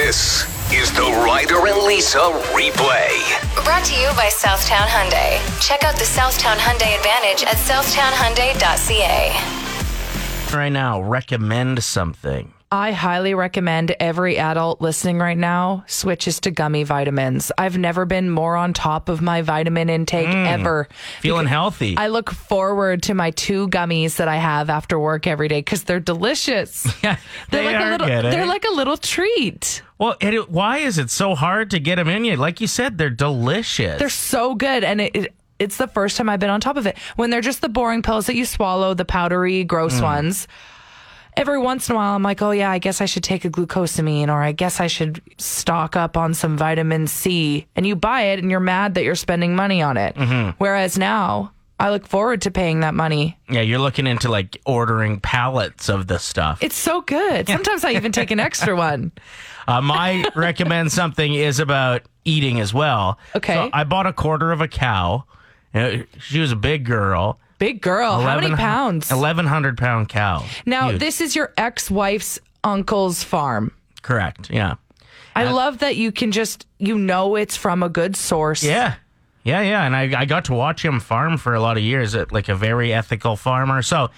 This is the Ryder and Lisa replay. Brought to you by Southtown Hyundai. Check out the Southtown Hyundai Advantage at southtownhyundai.ca. Right now, recommend something. I highly recommend every adult listening right now switches to gummy vitamins. I've never been more on top of my vitamin intake ever. Feeling healthy. I look forward to my 2 gummies that I have after work every day because they're delicious. Yeah, They're like a little treat. Well, why is it so hard to get them in you? Like you said, they're delicious. They're so good, and it's the first time I've been on top of it. When they're just the boring pills that you swallow, the powdery, gross ones. Every once in a while, I'm like, oh, yeah, I guess I should take a glucosamine, or I guess I should stock up on some vitamin C. And you buy it, and you're mad that you're spending money on it. Whereas now, I look forward to paying that money. Yeah, you're looking into, like, ordering pallets of the stuff. It's so good. Sometimes I even take an extra one. My recommend something is about eating as well. Okay. So I bought a quarter of a cow. She was a big girl. Big girl. How many pounds? 1,100-pound cow. Now, Huge. this is your ex-wife's uncle's farm. Correct, yeah. I love that you can just, it's from a good source. Yeah. And I got to watch him farm for a lot of years at like a very ethical farmer. So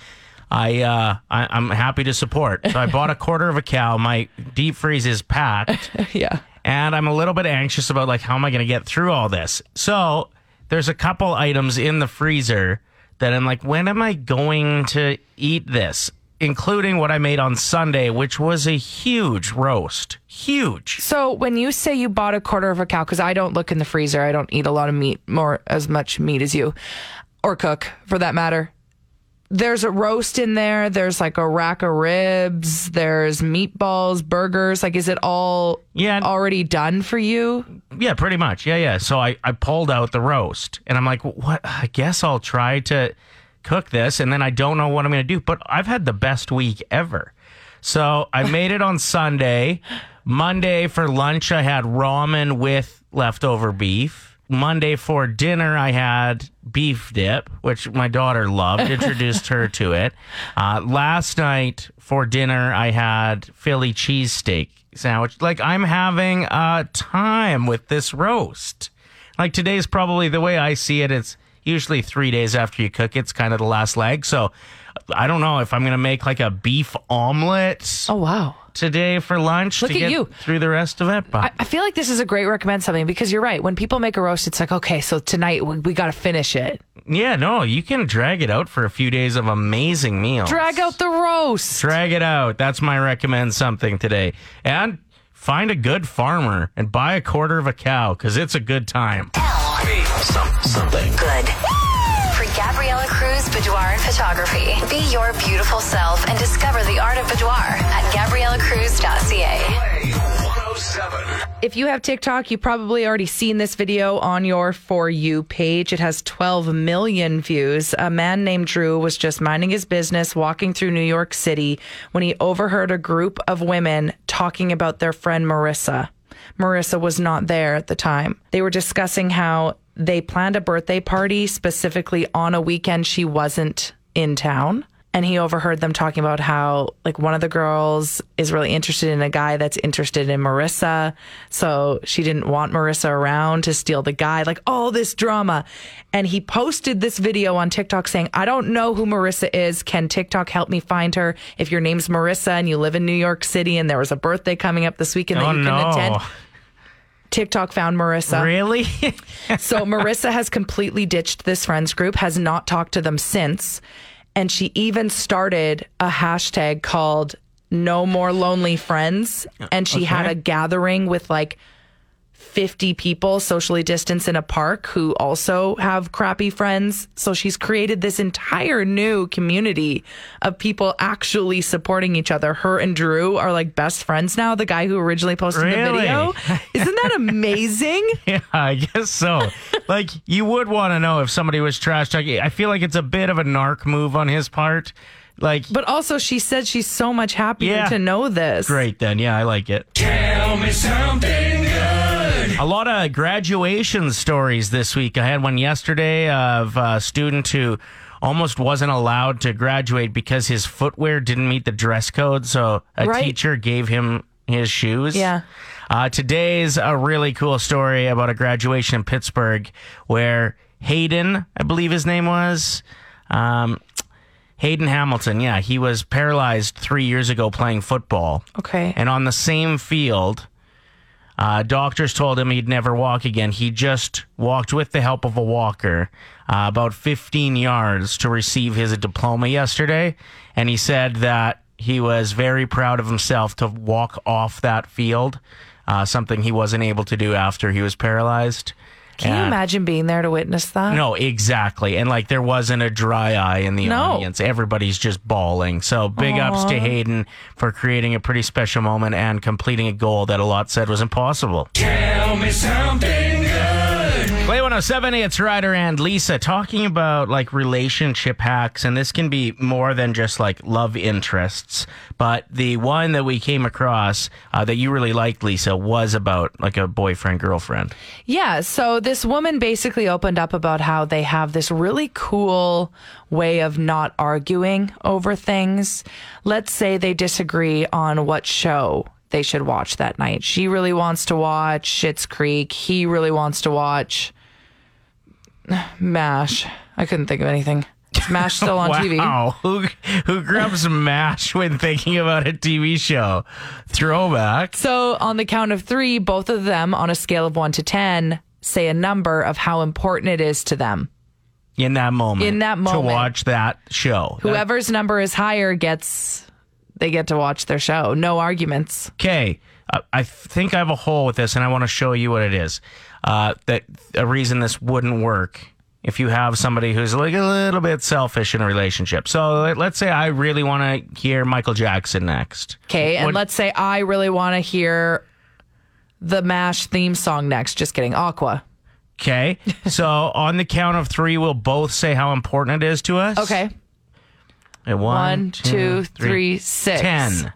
I'm happy to support. So I bought a quarter of a cow. My deep freeze is packed. Yeah. And I'm a little bit anxious about like, how am I going to get through all this? So there's a couple items in the freezer that I'm like, when am I going to eat this? Including what I made on Sunday, which was a huge roast. Huge. So when you say you bought a quarter of a cow, because I don't look in the freezer, I don't eat a lot of meat, as much meat as you, or cook for that matter. There's a roast in there. There's like a rack of ribs. There's meatballs, burgers. Like, is it all already done for you? Yeah, pretty much. Yeah. So I pulled out the roast and I'm like, what? I guess I'll try to cook this. And then I don't know what I'm going to do. But I've had the best week ever. So I made it on Sunday. Monday for lunch, I had ramen with leftover beef. Monday for dinner, I had beef dip, which my daughter loved, introduced her to it. Last night for dinner, I had Philly cheesesteak sandwich. Like, I'm having a time with this roast. Like, today's probably, the way I see it, it's usually 3 days after you cook. It's kind of the last leg. So I don't know if I'm going to make like a beef omelet. Oh, wow. Today for lunch Look to at get you. through the rest of it. But I feel like this is a great recommend something because you're right. When people make a roast, it's like, okay, so tonight we got to finish it. yeah, no, you can drag it out for a few days of amazing meals. Drag out the roast. Drag it out. That's my recommend something today. And find a good farmer and buy a quarter of a cow because it's a good time. Something. Good. For Gabriella Cruz Boudoir and Photography. Be your beautiful self and discover the art of boudoir at GabriellaCruz.ca. Play 107. If you have TikTok, you've probably already seen this video on your For You page. It has 12 million views. A man named Drew was just minding his business, walking through New York City, when he overheard a group of women talking about their friend Marissa. Marissa was not there at the time. They were discussing how they planned a birthday party specifically on a weekend she wasn't in town. And he overheard them talking about how, like, one of the girls is really interested in a guy that's interested in Marissa. So she didn't want Marissa around to steal the guy, like all this drama. And he posted this video on TikTok saying, I don't know who Marissa is. Can TikTok help me find her? If your name's Marissa and you live in New York City and there was a birthday coming up this weekend that you can attend. TikTok found Marissa. Really? So Marissa has completely ditched this friends group, has not talked to them since. And she even started a hashtag called No More Lonely Friends. And she had a gathering with like 50 people socially distanced in a park who also have crappy friends. So she's created this entire new community of people actually supporting each other. Her and Drew are like best friends now, the guy who originally posted the video. Isn't that amazing? Yeah, I guess so. Like, you would want to know if somebody was trash talking. I feel like it's a bit of a narc move on his part. Like, but also she said she's so much happier to know this. Great then. Yeah, I like it. Tell me something good. A lot of graduation stories this week. I had one yesterday of a student who almost wasn't allowed to graduate because his footwear didn't meet the dress code. So a teacher gave him his shoes. Yeah. Today's a really cool story about a graduation in Pittsburgh where Hayden, I believe his name was, Hayden Hamilton. Yeah, he was paralyzed 3 years ago playing football. Okay. And on the same field, doctors told him he'd never walk again. He just walked with the help of a walker about 15 yards to receive his diploma yesterday. And he said that he was very proud of himself to walk off that field, something he wasn't able to do after he was paralyzed. Can you imagine being there to witness that? No, exactly. And like there wasn't a dry eye in the No. audience. Everybody's just bawling. So big ups to Hayden for creating a pretty special moment and completing a goal that a lot said was impossible. Tell me something good. Play 107, it's Ryder and Lisa talking about like relationship hacks, and this can be more than just like love interests. But the one that we came across that you really liked, Lisa, was about like a boyfriend, girlfriend. Yeah, so this woman basically opened up about how they have this really cool way of not arguing over things. Let's say they disagree on what show they should watch that night. She really wants to watch Schitt's Creek. He really wants to watch MASH. I couldn't think of anything. Is MASH still on TV? Wow, who grabs MASH when thinking about a TV show? Throwback. So on the count of 3, both of them on a scale of 1 to 10 say a number of how important it is to them. In that moment. To moment. watch that show. Whoever's number is higher they get to watch their show. No arguments. Okay, I think I have a hole with this, and I want to show you what it is. That a reason this wouldn't work if you have somebody who's like a little bit selfish in a relationship. So let's say I really want to hear Michael Jackson next. Okay, and let's say I really want to hear the MASH theme song next. Just kidding, Aqua. Okay, so on the count of 3, we'll both say how important it is to us. Okay. And 1, 2, 3, 6. 10.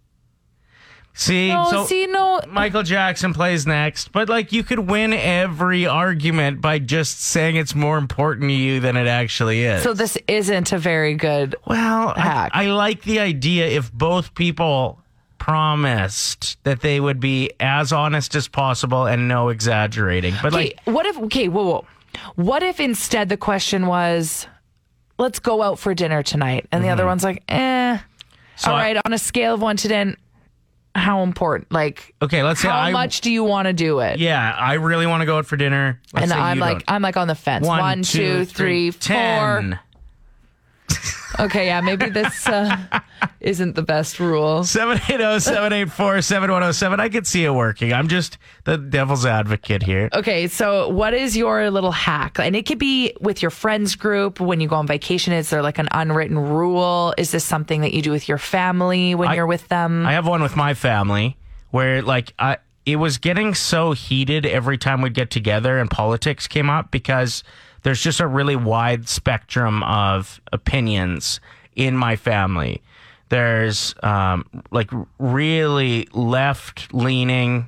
See, No. Michael Jackson plays next, but like you could win every argument by just saying it's more important to you than it actually is. So this isn't a very good hack. I like the idea if both people promised that they would be as honest as possible and no exaggerating. But whoa. What if instead the question was, let's go out for dinner tonight, and the other one's like, So all right, on a scale of 1 to 10, how important? Like, okay, let's say how much do you want to do it? Yeah, I really want to go out for dinner. Let's And say I'm you like, don't. on the fence. 1, 2, 3, 4. 10. Okay, yeah, maybe this isn't the best rule. 780-784-7107. I could see it working. I'm just the devil's advocate here. Okay, so what is your little hack? And it could be with your friends group when you go on vacation. Is there like an unwritten rule? Is this something that you do with your family when you're with them? I have one with my family where like it was getting so heated every time we'd get together and politics came up because there's just a really wide spectrum of opinions in my family. There's like really left-leaning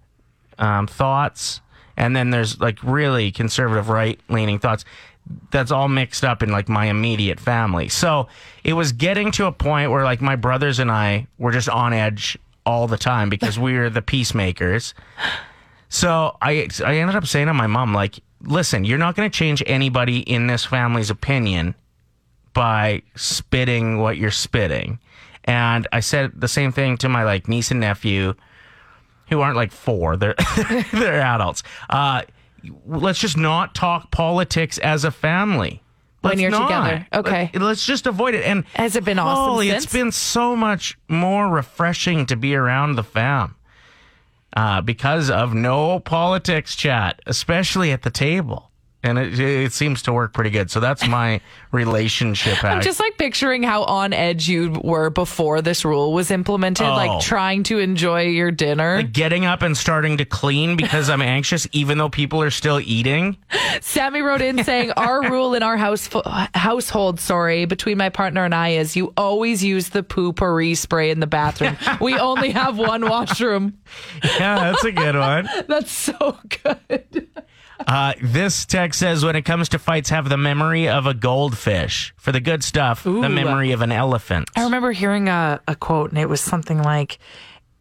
thoughts, and then there's like really conservative right-leaning thoughts. That's all mixed up in like my immediate family. So it was getting to a point where like my brothers and I were just on edge all the time because we were the peacemakers. So I ended up saying to my mom, like, listen, you're not going to change anybody in this family's opinion by spitting what you're spitting. And I said the same thing to my like niece and nephew, who aren't like 4, they're adults. Let's just not talk politics as a family. When you're together. Okay. Let's just avoid it. And has it been awesome holy, since? It's been so much more refreshing to be around the fam. Because of no politics chat, especially at the table. And it seems to work pretty good. So that's my relationship hack. I'm just like picturing how on edge you were before this rule was implemented, like trying to enjoy your dinner. Like getting up and starting to clean because I'm anxious, even though people are still eating. Sammy wrote in saying, our rule in our household, between my partner and I is you always use the poo-pourri spray in the bathroom. We only have one washroom. Yeah, that's a good one. That's so good. This text says, when it comes to fights, have the memory of a goldfish. For the good stuff, the memory of an elephant. I remember hearing a quote, and it was something like,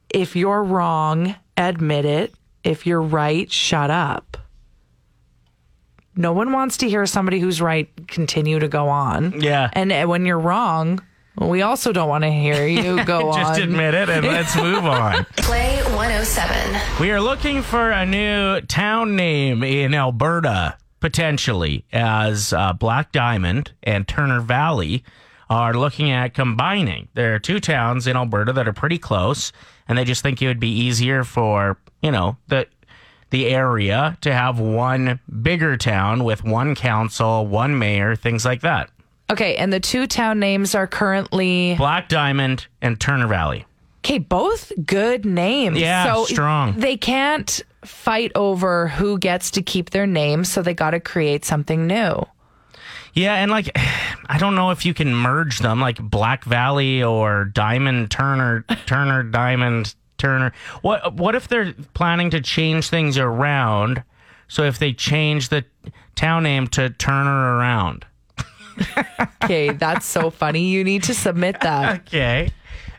if you're wrong, admit it. If you're right, shut up. No one wants to hear somebody who's right continue to go on. Yeah. And when you're wrong, we also don't want to hear you go on. Just admit it and let's move on. Play 107. We are looking for a new town name in Alberta, potentially, as Black Diamond and Turner Valley are looking at combining. There are two towns in Alberta that are pretty close, and they just think it would be easier for, the area to have one bigger town with one council, one mayor, things like that. Okay, and the two town names are currently Black Diamond and Turner Valley. Okay, both good names. Yeah, so strong. They can't fight over who gets to keep their name, so they got to create something new. Yeah, and I don't know if you can merge them, like Black Valley or Diamond Turner, Turner Diamond Turner. What if they're planning to change things around? So if they change the town name to Turner Around. Okay, that's so funny. You need to submit that. Okay.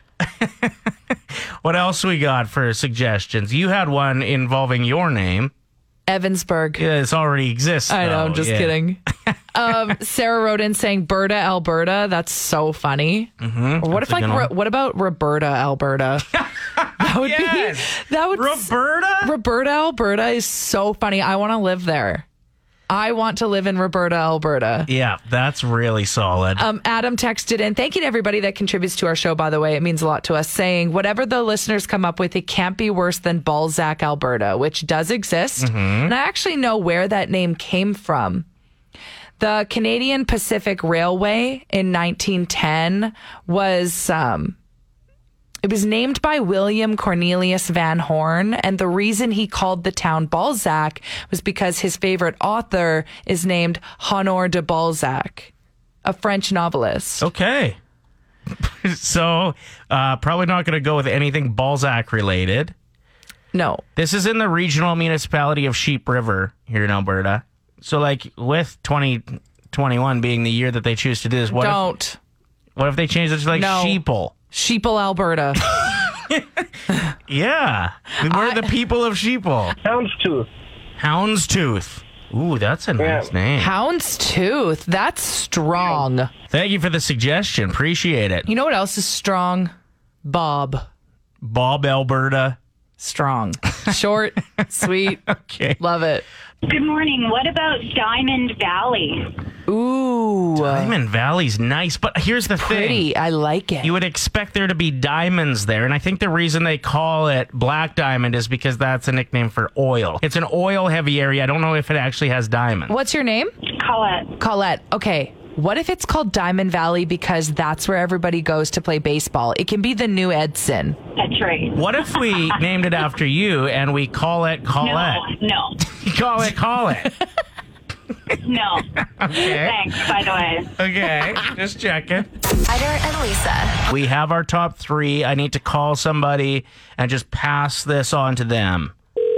What else we got for suggestions? You had one involving your name. Evansburg. Yeah, it's already exists. I know, though. I'm just kidding. Sarah wrote in saying Berta, Alberta. That's so funny. Mm-hmm. Or what if what about Roberta, Alberta? That would be Roberta, Alberta is so funny. I want to live there. I want to live in Roberta, Alberta. Yeah, that's really solid. Adam texted in, thank you to everybody that contributes to our show, by the way. It means a lot to us, saying, whatever the listeners come up with, it can't be worse than Balzac, Alberta, which does exist. Mm-hmm. And I actually know where that name came from. The Canadian Pacific Railway in 1910 was... It was named by William Cornelius Van Horn, and the reason he called the town Balzac was because his favorite author is named Honor de Balzac, a French novelist. Okay. So, probably not going to go with anything Balzac related. No. This is in the regional municipality of Sheep River here in Alberta. So, with 2021 being the year that they choose to do this, what if they change it to Sheeple? Sheeple, Alberta. Yeah. We're the people of Sheeple. Houndstooth. Houndstooth. Ooh, that's a nice name. Houndstooth. That's strong. Thank you for the suggestion. Appreciate it. You know what else is strong? Bob, Alberta. Strong. Short, sweet. Okay. Love it. Good morning. What about Diamond Valley? Ooh. Diamond Valley's nice, but here's the Pretty. thing. I like it. You would expect there to be diamonds there, and I think the reason they call it Black Diamond is because that's a nickname for oil. It's an oil-heavy area. I don't know if it actually has diamonds. What's your name? Colette. Colette. Okay. What if it's called Diamond Valley because that's where everybody goes to play baseball? It can be the new Edson. That's right. What if we named it after you and we call it Colette? No. Call it. No. Okay. Thanks, by the way. Okay, just checking. Ryder and Lisa. We have our top three. I need to call somebody and just pass this on to them.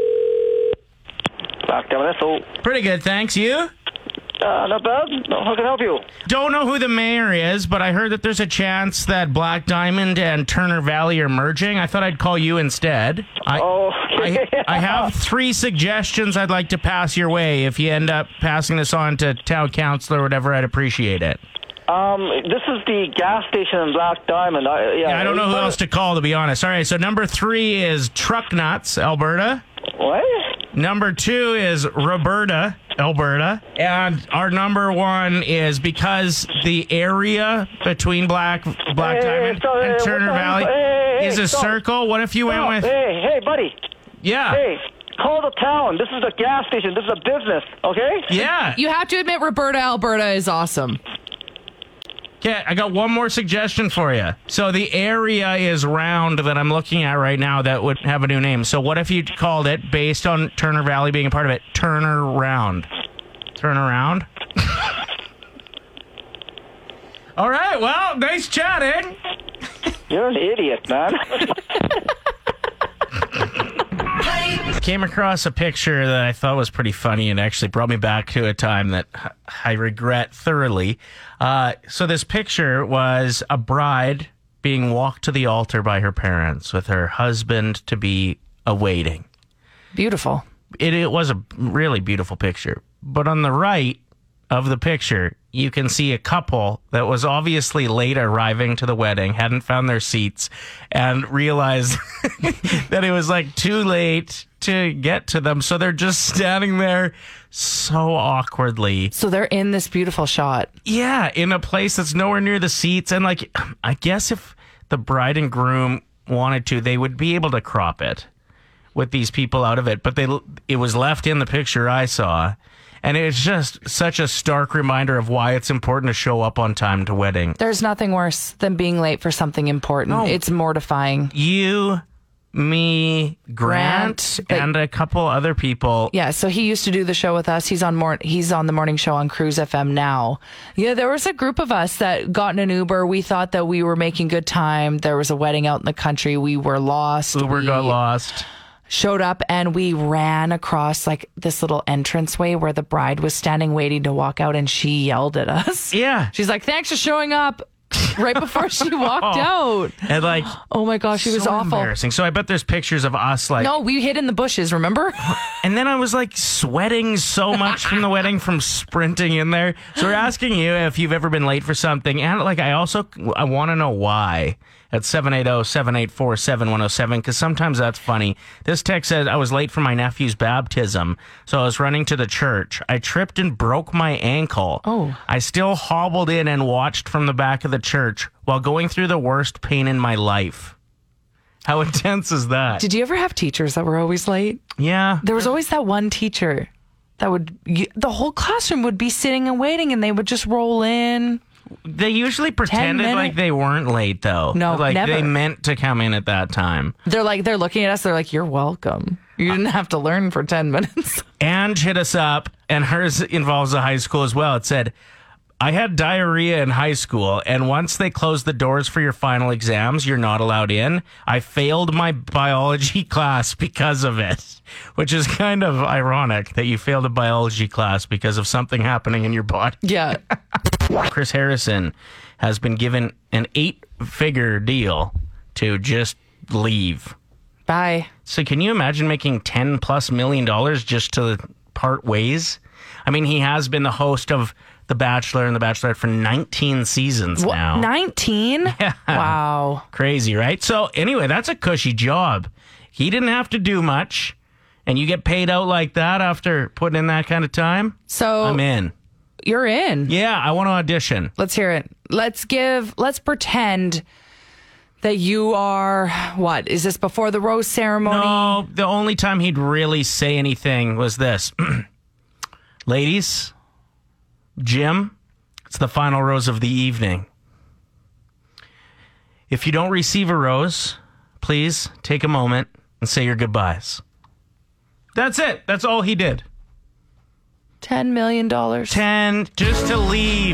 Black Diamond, that's Pretty good, thanks. You? not bad. How can I help you? Don't know who the mayor is, but I heard that there's a chance that Black Diamond and Turner Valley are merging. I thought I'd call you instead. Okay. I have 3 suggestions I'd like to pass your way. If you end up passing this on to town council or whatever, I'd appreciate it. This is the gas station in Black Diamond. I don't know who else to call, to be honest. All right, so number 3 is Truck Nuts, Alberta. What? Number 2 is Roberta, Alberta. And our number 1 is because the area between Black Diamond and Turner Valley is a circle. What if you went with... Hey, buddy. Yeah. Hey, call the town. This is a gas station. This is a business, okay? Yeah. You have to admit, Roberta, Alberta is awesome. Okay, I got one more suggestion for you. So the area is round that I'm looking at right now that would have a new name. So what if you called it, based on Turner Valley being a part of it, Turner Round? Turn around? All right, well, nice chatting. You're an idiot, man. Came across a picture that I thought was pretty funny and actually brought me back to a time that I regret thoroughly. So this picture was a bride being walked to the altar by her parents with her husband to be awaiting. Beautiful. It was a really beautiful picture. But on the right of the picture, you can see a couple that was obviously late arriving to the wedding, hadn't found their seats, and realized that it was like too late to get to them. So they're just standing there so awkwardly. So they're in this beautiful shot. Yeah, in a place that's nowhere near the seats. And like, I guess if the bride and groom wanted to, they would be able to crop it with these people out of it. But it was left in the picture I saw. And it's just such a stark reminder of why it's important to show up on time to wedding. There's nothing worse than being late for something important. No. It's mortifying. You, me, Grant, and a couple other people. Yeah, so he used to do the show with us. He's on the morning show on Cruise FM now. Yeah, there was a group of us that got in an Uber. We thought that we were making good time. There was a wedding out in the country. We were lost. Uber got lost. Showed up and we ran across like this little entranceway where the bride was standing waiting to walk out, and she yelled at us. Yeah. She's like, "Thanks for showing up," right before she walked out. And like, oh my gosh, she was so awful. Embarrassing. So I bet there's pictures of us like. No, we hid in the bushes, remember? And then I was like sweating so much from the wedding from sprinting in there. So we're asking you if you've ever been late for something. And like, I want to know why. At 780-784-7107, because sometimes that's funny. This text says, I was late for my nephew's baptism, so I was running to the church. I tripped and broke my ankle. Oh. I still hobbled in and watched from the back of the church while going through the worst pain in my life. How intense is that? Did you ever have teachers that were always late? Yeah. There was always that one teacher that the whole classroom would be sitting and waiting, and they would just roll in. They usually pretended like they weren't late, though. No, like never. They meant to come in at that time. They're looking at us. They're like, "You're welcome. You didn't have to learn for 10 minutes." Ange hit us up, and hers involves a high school as well. It said, I had diarrhea in high school, and once they closed the doors for your final exams, you're not allowed in. I failed my biology class because of it, which is kind of ironic that you failed a biology class because of something happening in your body. Yeah. Chris Harrison has been given an 8-figure deal to just leave. Bye. So can you imagine making $10+ million just to part ways? I mean, he has been the host of The Bachelor and The Bachelorette for 19 seasons now. 19? Yeah. Wow. Crazy, right? So anyway, that's a cushy job. He didn't have to do much, and you get paid out like that after putting in that kind of time? So I'm in. You're in. Yeah, I want to audition. Let's hear it. Let's pretend that you are, what? Is this before the rose ceremony? No, the only time he'd really say anything was this. Ladies, Jim, it's the final rose of the evening. If you don't receive a rose, please take a moment and say your goodbyes. That's it. That's all he did. $10 million. 10 just to leave.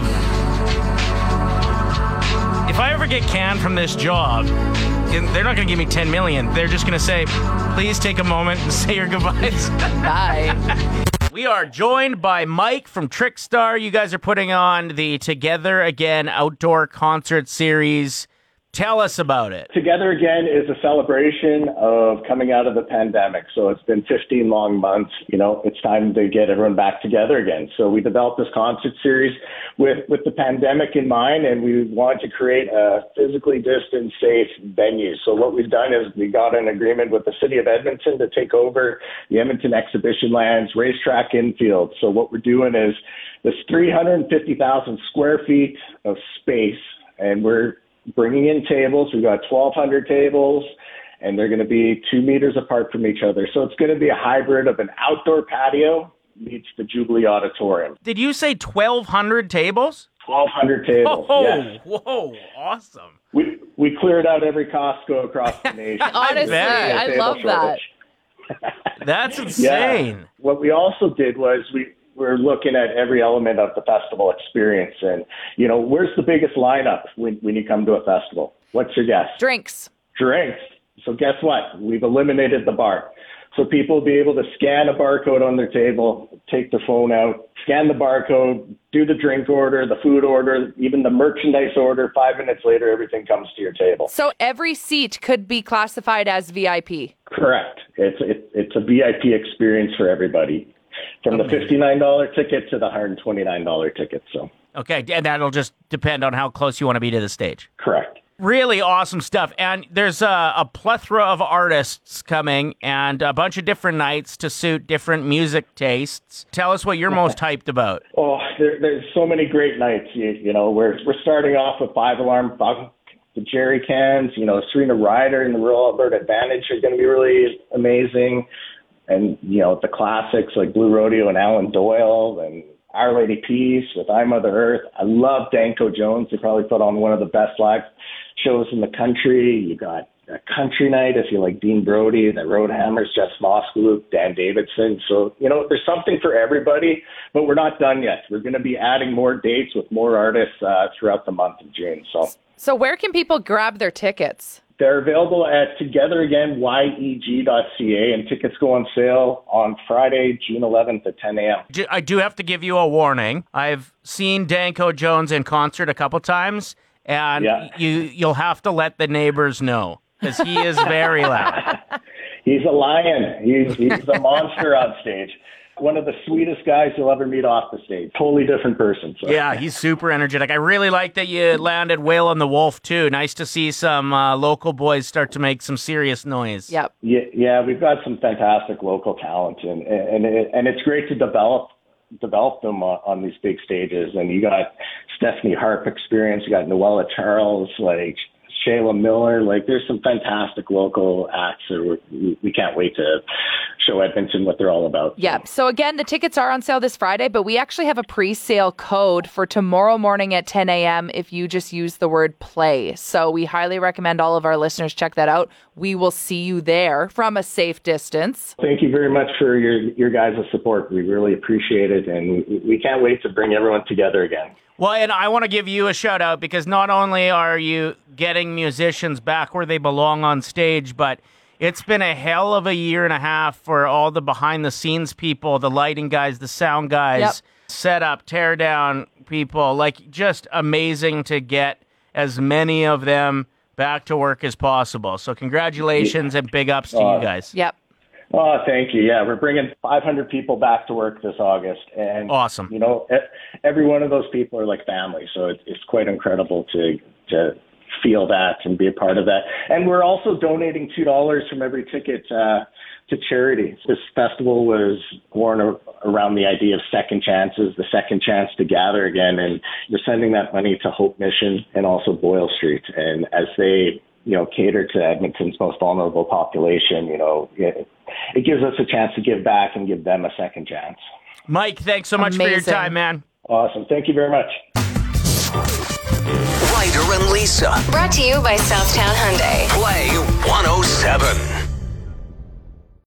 If I ever get canned from this job, they're not going to give me 10 million. They're just going to say, please take a moment and say your goodbyes. Bye. We are joined by Mike from Trickstar. You guys are putting on the Together Again outdoor concert series. Tell us about it. Together Again is a celebration of coming out of the pandemic. So it's been 15 long months. You know, it's time to get everyone back together again. So we developed this concert series with the pandemic in mind, and we wanted to create a physically distant, safe venue. So what we've done is we got an agreement with the city of Edmonton to take over the Edmonton Exhibition Lands racetrack infield. So what we're doing is this 350,000 square feet of space, and we're bringing in tables. We've got 1,200 tables, and they're going to be 2 meters apart from each other. So it's going to be a hybrid of an outdoor patio meets the Jubilee Auditorium. Did you say 1,200 tables? 1,200 tables, yes. Whoa, awesome. We cleared out every Costco across the nation. Honestly, I love that. That's insane. Yeah. What we also did was we're looking at every element of the festival experience. And, you know, where's the biggest lineup when you come to a festival? What's your guess? Drinks. Drinks. So guess what? We've eliminated the bar. So people will be able to scan a barcode on their table, take their phone out, scan the barcode, do the drink order, the food order, even the merchandise order. 5 minutes later, everything comes to your table. So every seat could be classified as VIP. Correct. It's a VIP experience for everybody, from the $59 ticket to the $129 ticket. So. Okay, and that'll just depend on how close you want to be to the stage. Correct. Really awesome stuff. And there's a plethora of artists coming and a bunch of different nights to suit different music tastes. Tell us what you're most hyped about. Oh, there's so many great nights. You know, we're starting off with Five Alarm Funk, the Jerry Cans, you know, Serena Ryder and the Rural Alberta Advantage are going to be really amazing. And, you know, the classics like Blue Rodeo and Alan Doyle and Our Lady Peace with I Mother Earth. I love Danko Jones. They probably put on one of the best live shows in the country. You got a country night if you like Dean Brody, the Roadhammers, Jess Moskalouk, Dan Davidson. So, you know, there's something for everybody, but we're not done yet. We're going to be adding more dates with more artists throughout the month of June. So where can people grab their tickets? They're available at togetheragain.yeg.ca, and tickets go on sale on Friday, June 11th at 10 a.m. I do have to give you a warning. I've seen Danko Jones in concert a couple times, and you'll have to let the neighbors know, because he is very loud. He's a lion. He's a monster on stage. One of the sweetest guys you'll ever meet off the stage. Totally different person. So. Yeah, he's super energetic. I really like that you landed Whale and the Wolf, too. Nice to see some local boys start to make some serious noise. Yep. Yeah, we've got some fantastic local talent, and it's great to develop them on these big stages. And you got Stephanie Harp experience, you got Noella Charles, like Shayla Miller. Like, there's some fantastic local acts that we can't wait to show Edmonton what they're all about. Yeah. So again, the tickets are on sale this Friday, but we actually have a pre-sale code for tomorrow morning at 10 a.m. if you just use the word play. So we highly recommend all of our listeners check that out. We will see you there from a safe distance. Thank you very much for your guys' support. We really appreciate it, and we can't wait to bring everyone together again. Well, and I want to give you a shout out, because not only are you getting musicians back where they belong on stage, but it's been a hell of a year and a half for all the behind the scenes people, the lighting guys, the sound guys, set up, tear down people. Like, just amazing to get as many of them back to work as possible. So congratulations and big ups to you guys. Yep. Oh, thank you. Yeah, we're bringing 500 people back to work this August. And awesome. You know, every one of those people are like family. So it's quite incredible to feel that and be a part of that. And we're also donating $2 from every ticket to charity. This festival was born around the idea of second chances, the second chance to gather again. And we're sending that money to Hope Mission and also Boyle Street. And as they, you know, cater to Edmonton's most vulnerable population, you know, it gives us a chance to give back and give them a second chance. Mike, thanks so much for your time, man. Awesome. Thank you very much. Ryder and Lisa. Brought to you by Southtown Hyundai. Play 107.